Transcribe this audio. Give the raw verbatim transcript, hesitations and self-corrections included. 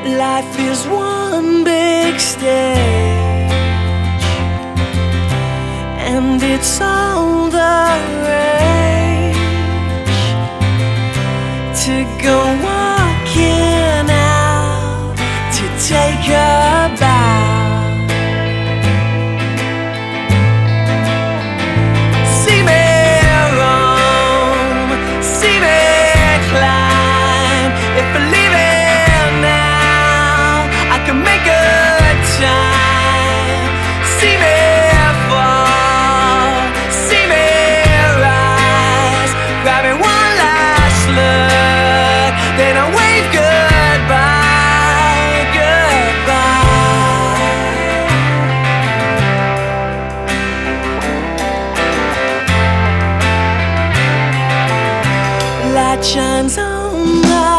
Life is one big stage, and it's all the rage to go walking out to take a bow. See me roam, see me climb. If I leave it now, I can make good time. See me fall, see me rise, grabbing one last look, then I wave goodbye, goodbye. Light shines on my